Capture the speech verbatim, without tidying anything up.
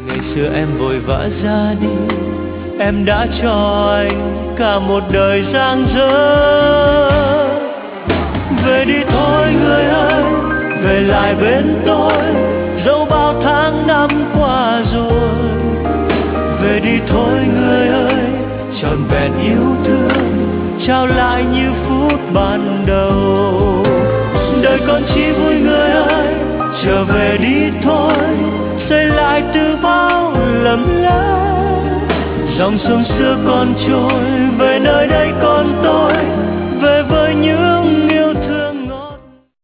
Ngày xưa em vội vã ra đi, em đã cho anh cả một đời giang dở. Về đi thôi người ơi, về lại bên tôi, dẫu bao tháng năm qua rồi. Về đi thôi người ơi, trọn vẹn yêu thương, trao lại như phút ban đầu. Đời còn chi vui người ơi, trở về đi thôi, xây lại từ bao lầm lỡ. Dòng sông xưa còn trôi, về nơi đây còn tôi,